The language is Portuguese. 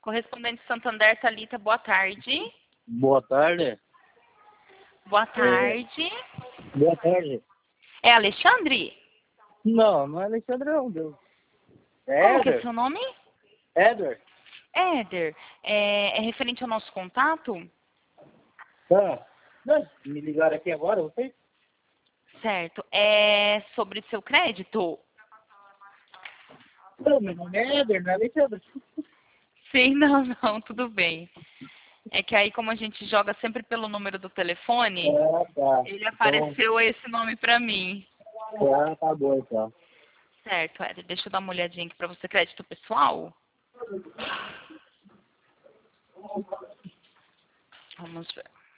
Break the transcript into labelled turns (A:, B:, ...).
A: Correspondente Santander, Thalita, boa tarde.
B: Boa tarde.
A: Boa tarde.
B: Boa tarde.
A: É Alexandre?
B: Não, não é Alexandre não, Deus.
A: Qual que é
B: Éder.
A: seu nome?
B: Éder.
A: Éder. É referente ao nosso contato?
B: Tá. Não, me ligaram aqui agora, vocês?
A: Certo. É sobre seu crédito?
B: Não, meu nome é Éder, não é Alexandre.
A: Sim, não, tudo bem. É que aí, como a gente joga sempre pelo número do telefone,
B: Tá.
A: ele apareceu esse nome pra mim.
B: Tá bom, então.
A: Certo, Éder. Deixa eu dar uma olhadinha aqui pra você. Crédito pessoal? Vamos ver.